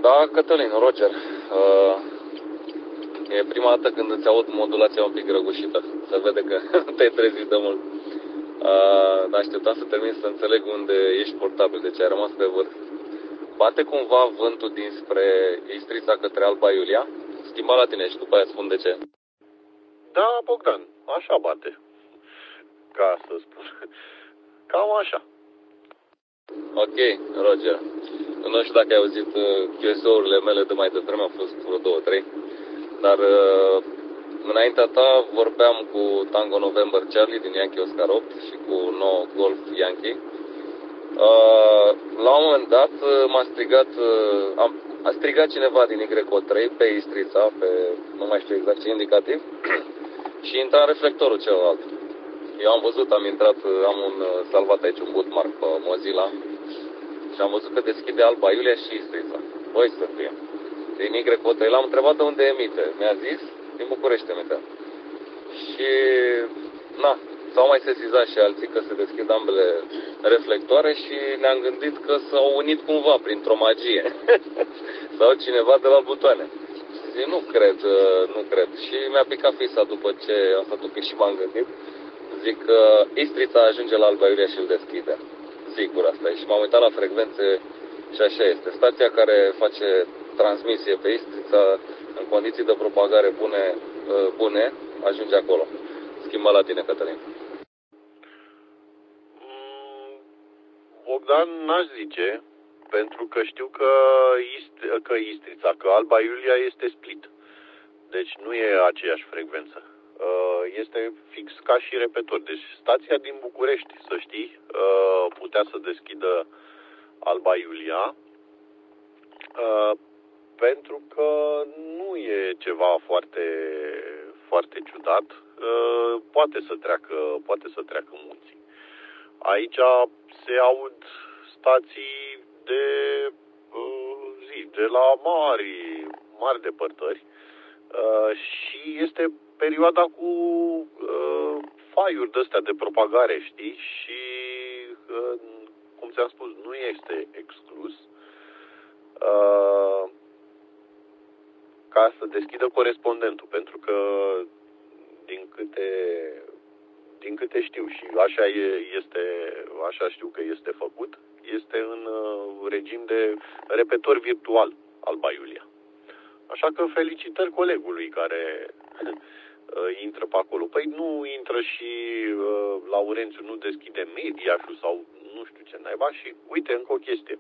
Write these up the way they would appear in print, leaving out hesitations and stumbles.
Da, Cătălin, Roger. E prima dată când îți aud modulația un pic răgușită. Se vede că te-ai trezit de mult. Așteptam să termin să înțeleg unde ești portabil, deci ai rămas pe vârf. Bate cumva vântul dinspre Istrița către Alba Iulia? Schimba la tine și după aia spun de ce. Da, Bogdan, așa bate. Ca să spun. Cam așa. Ok, Roger. Nu știu dacă ai auzit QSO-urile mele de mai devreme, au fost vreo 2-3. Dar înaintea ta vorbeam cu Tango November Charlie din Yankee Oscar 8 și cu No Golf Yankee. La un moment dat a strigat cineva din YO3 pe Istrița, nu mai știu exact ce indicativ, și intra în reflectorul celălalt. Eu am văzut, am intrat, am salvat aici un bookmark pe Mozilla și am văzut că deschide Alba Iulia și Istrița. Băi să fie. Din YO3 l-am întrebat de unde emite. Mi-a zis, din București emite. Și, s-au mai sesizat și alții că se deschid ambele reflectoare și ne-am gândit că s-au unit cumva printr-o magie. Sau cineva de la butoane. Zic, nu cred. Și mi-a picat fisa după ce am stat un pic și m-am gândit. Zic că Istrița ajunge la Alba Iulia și îl deschide. Sigur asta e. Și m-am uitat la frecvențe și așa este. Stația care face transmisie pe Istrița în condiții de propagare bune ajunge acolo. Schimba la tine, Cătălin. Bogdan, n-aș zice, pentru că știu că Istrița, că Alba Iulia este split. Deci nu e aceeași frecvență. Este fix ca și repetor. Deci stația din București, să știi, putea să deschidă Alba Iulia, pentru că nu e ceva foarte, foarte ciudat. Poate să treacă munții. Aici se aud stații de la mari depărtări, și este perioada cu faiuri de-astea de propagare, știi? Și, cum ți-am spus, nu este exclus ca să deschidă corespondentul, pentru că din câte știu și așa știu că este făcut, este în regim de repetor virtual Alba Iulia. Așa că felicitări colegului care intră pe acolo. Păi nu intră și Laurențiu nu deschide Mediașul sau nu știu ce naiba. Și uite, încă o chestie.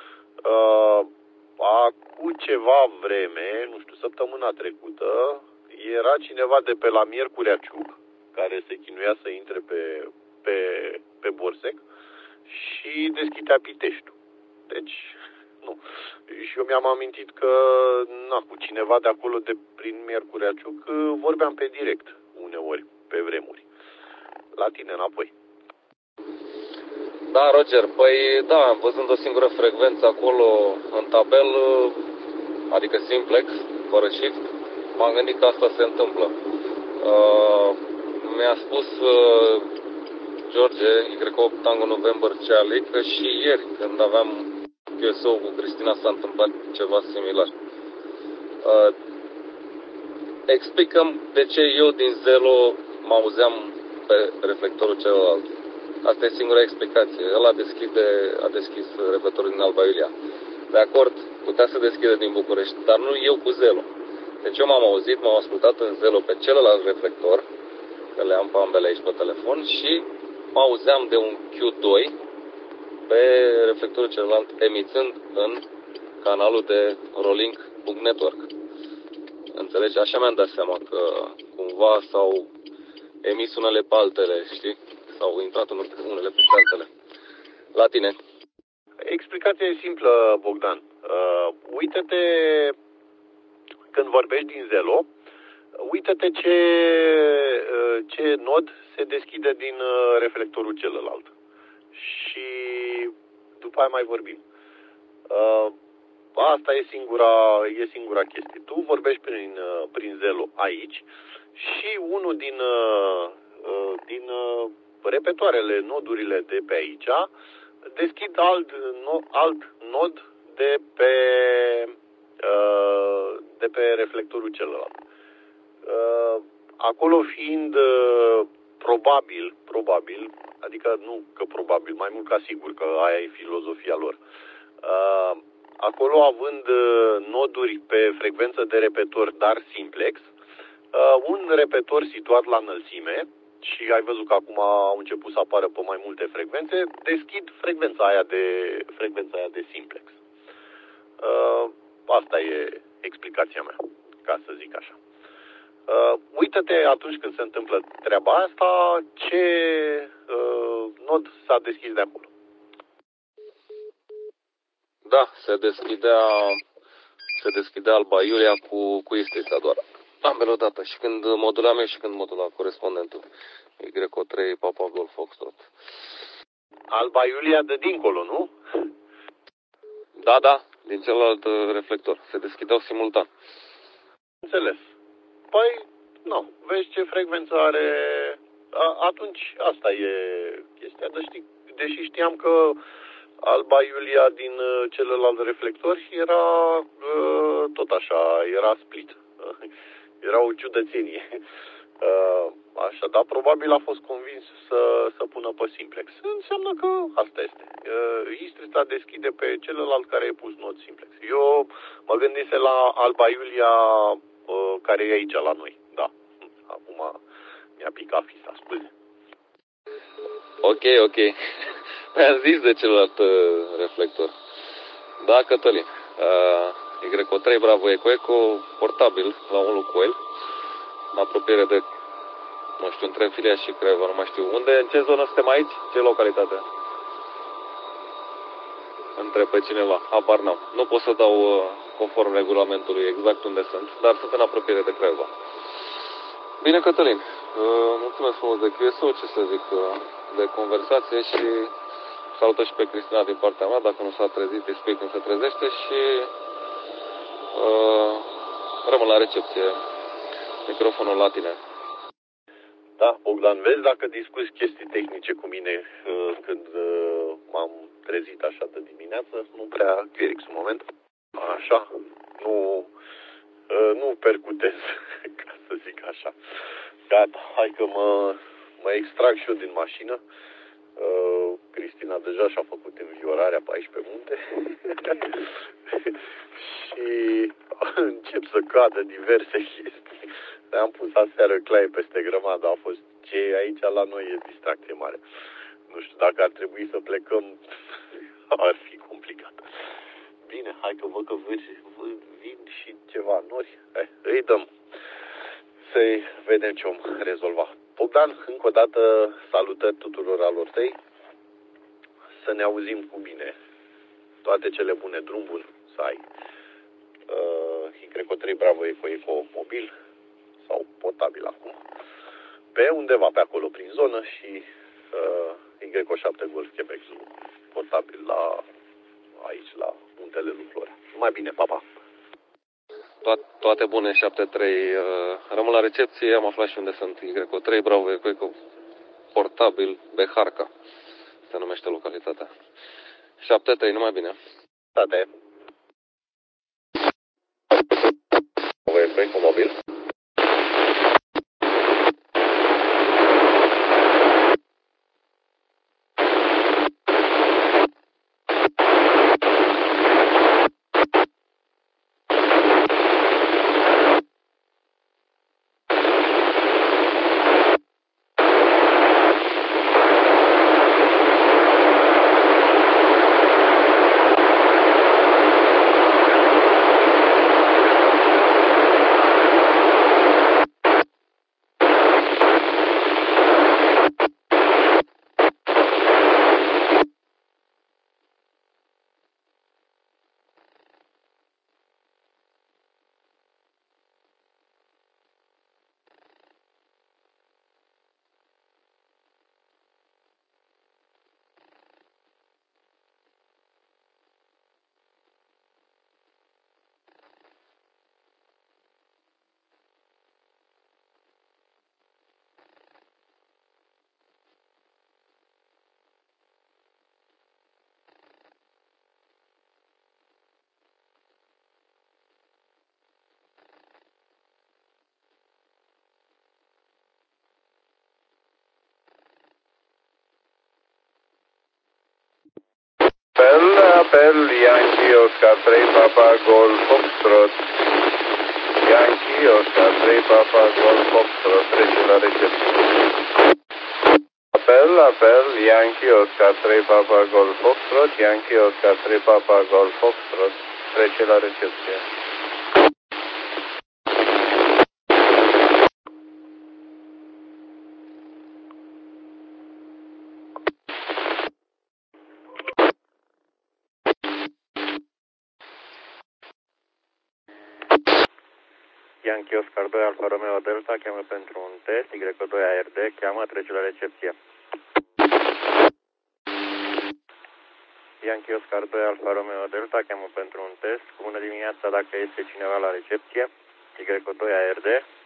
Acum ceva vreme, nu știu, săptămâna trecută, era cineva de pe la Miercurea Ciuc, care se chinuia să intre pe Borsec și deschidea Piteștiul. Deci, nu. Și eu mi-am amintit că, cu cineva de acolo, de prin Miercurea Ciuc, vorbeam pe direct, uneori, pe vremuri. La tine înapoi. Da, Roger, păi da, văzând o singură frecvență acolo în tabel, adică simplex, fără shift, m-am gândit că asta se întâmplă. Mi-a spus George, Y8 Tango November Charlie, că și ieri, când aveam QSO cu Cristina, s-a întâmplat ceva similar. Explicăm de ce eu din Zelo mă auzeam pe reflectorul celălalt. Asta e singura explicație. El a deschis reflectorul din Alba Iulia. De acord, putea să deschidă din București, dar nu eu cu Zelo. Deci eu m-am ascultat în Zelo pe celălalt reflector, că le am pe ambele aici pe telefon, și mă auzeam de un Q2 pe reflectorul celălalt emițând în canalul de Rolling.network. Înțelegi? Așa mi-am dat seama că cumva s-au emis unele pe altele, știi? S-au intrat unele pe altele. La tine. Explicația e simplă, Bogdan. Uită-te, când vorbești din Zelo, uită-te ce nod se deschide din reflectorul celălalt. Și după aia mai vorbim. Asta e singura chestie. Tu vorbești prin Zelo aici și unul din repetoarele, nodurile de pe aici, deschid alt nod de pe pe reflectorul celălalt. Acolo fiind probabil, adică nu că probabil, mai mult ca sigur că aia e filozofia lor. Acolo având noduri pe frecvență de repetor, dar simplex, un repetor situat la înălțime, și ai văzut că acum au început să apară pe mai multe frecvențe, deschid frecvența aia de simplex. Asta e explicația mea, ca să zic așa. Uită-te atunci când se întâmplă treaba asta, ce nod s-a deschis de acolo. Da, se deschidea Alba Iulia cu Istrița doar. Ambele odată, și când modula mea și când modula corespondentul. Y3 Papa Golf Foxtrot. Alba Iulia de dincolo, nu? Da, din celălalt reflector. Se deschideau simultan. Înțeles. Păi, nu, vezi ce frecvență are. Atunci asta e chestia. Deși știam că Alba Iulia din celălalt reflector era tot așa, era split. Era o ciudățenie. Așa, dar probabil a fost convins să pună pe simplex. Înseamnă că asta este. Istrița deschide pe celălalt care e pus nod simplex. Eu mă gândise la Alba Iulia care e aici la noi. Da. Acum mi-a picat fisa, scuze. Ok. Mi-am zis de celălalt reflector. Da, Cătălin. Y3 Bravo Eco portabil la un loc cu el. În apropiere de, nu știu, între Filia și Craiova, nu mai știu. Unde, în ce zonă suntem aici? Ce localitate? Întreb pe cineva. Habar n-am. Nu pot să dau conform regulamentului exact unde sunt, dar sunt în apropiere de Craiova. Bine, Cătălin. Mulțumesc frumos de QSO, ce să zic, de conversație, și salută și pe Cristina din partea mea. Dacă nu s-a trezit, îi spui când se trezește și rămân la recepție. Microfonul la tine. Da, Bogdan, vezi, dacă discuți chestii tehnice cu mine când m-am trezit așa de dimineață, nu prea cleric un moment. Așa, nu percutez, ca să zic așa. Gata, hai că mă extrag și eu din mașină. Cristina deja și-a făcut înviorarea pe aici pe munte. Și încep să cadă diverse chestii. Am pus aseară claie peste grămadă, a fost ce e aici la noi e distracție mare. Nu știu, dacă ar trebui să plecăm, ar fi complicat. Bine, hai că văd că vin și ceva nori. Îi dăm să-i vedem ce om rezolva. Bogdan, încă o dată salutări tuturor alor tăi. Să ne auzim cu bine. Toate cele bune, drum bun să ai. Y3 Bravo Eco mobil sau portabil acum. Pe undeva pe acolo prin zonă și Y7 Golf Quebec portabil aici la Muntele lui Florea. Numai bine, pa! Toate bune, 7-3. Rămân la recepție, am aflat și unde sunt. Y3 Bravo Eco portabil Beharca. Se numește localitatea. 7-3, numai bine. Tate. Eco mobil. apel Yankee Oscar 3 Papa Golf Foxtrot. Yankee Oscar 3 Papa Golf Foxtrot, trece la recepție. Apel Yankee Oscar 3 Papa Golf Foxtrot, Yankee Oscar 3 Papa Golf Foxtrot, trece la recepție. Yankee Oscar 2 Alfa Romeo Delta, cheamă pentru un test, Y2 ARD, cheamă, trece la recepție. Yankee Oscar 2 Alfa Romeo Delta, cheamă pentru un test, bună dimineața, dacă este cineva la recepție, Y2 ARD.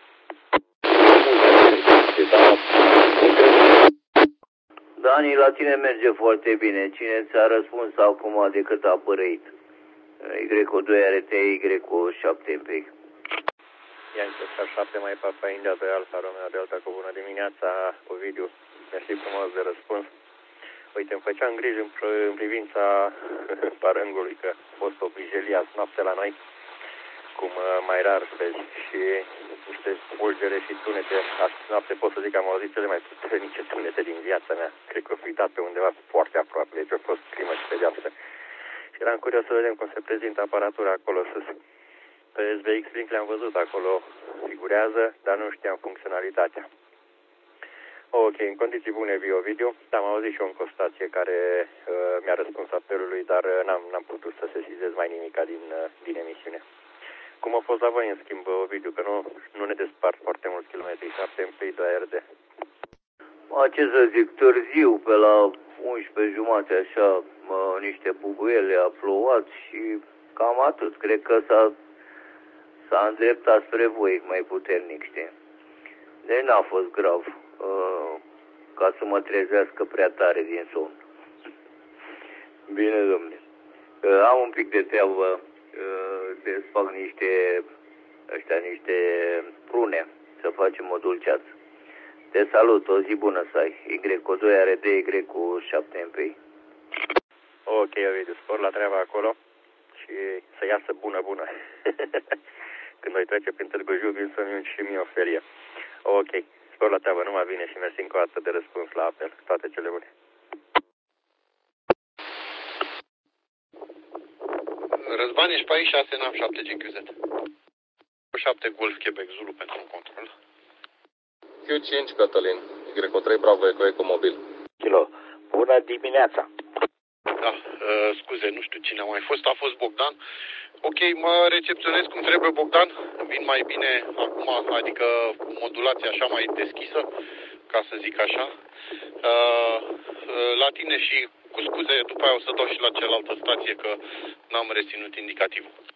Dani, la tine merge foarte bine. Cine ți-a răspuns acum decât a părăit? Y2 RT, Y7MP. Yankee Oscar 7 mai Papa India 2 Alfa Romeo Delta, cu bună dimineața, Ovidiu. Mersi frumos de răspuns. Uite, îmi făceam griji în privința parângului, că a fost o vijelie azi noapte la noi, cum mai rar vezi, și niște bulgere și tunete. Azi noapte pot să zic că am auzit cele mai puternice tunete din viața mea. Cred că o fi dat pe undeva foarte aproape, deci a fost crimă și pedeapsă. Și eram curios să vedem cum se prezintă aparatura acolo sus. Pe SVX Link le-am văzut acolo, figurează, dar nu știam funcționalitatea. Ok, în condiții bune, Ovidiu. Am auzit și eu încă o stație care mi-a răspuns apelului, dar n-am putut să sesizez mai nimica din emisiune. Cum a fost la voi, în schimb, Ovidiu, că nu ne despart foarte mulți kilometri, 7MP2RD. Ce să zic, târziu, pe la 11:30, așa, niște bubuiele a plouat și cam atât. Cred că s-a îndreptat spre voi mai puternic, știi? Deci n-a fost grav, ca să mă trezească prea tare din somn. Bine, domnule. Am un pic de treabă, desfac niște prune, să facem o dulceață. Te salut, o zi bună să ai. Y2 RD, Y7MP. Ok, Ovidiu, spor la treaba acolo și să iasă bună. Când voi trece prin Târgu Jiu, vin să-mi iau și mie o ferie. Ok, spor la treabă, numai bine și mersi încă o dată de răspuns la apel. Toate cele bune. Răzvan, ești pe aici 6 NAV 7 GQZ. 7 Golf Quebec Zulu pentru un control. Q5 Cătălin, Y3 Bravo Eco Ecomobil. Kilo. Bună dimineața! Da, scuze, nu știu cine a mai fost, a fost Bogdan. Ok, mă recepționez cum trebuie, Bogdan. Vin mai bine acum, adică modulația așa mai deschisă, ca să zic așa. La tine și cu scuze, după aia o să dau și la cealaltă stație, că n-am reținut indicativul.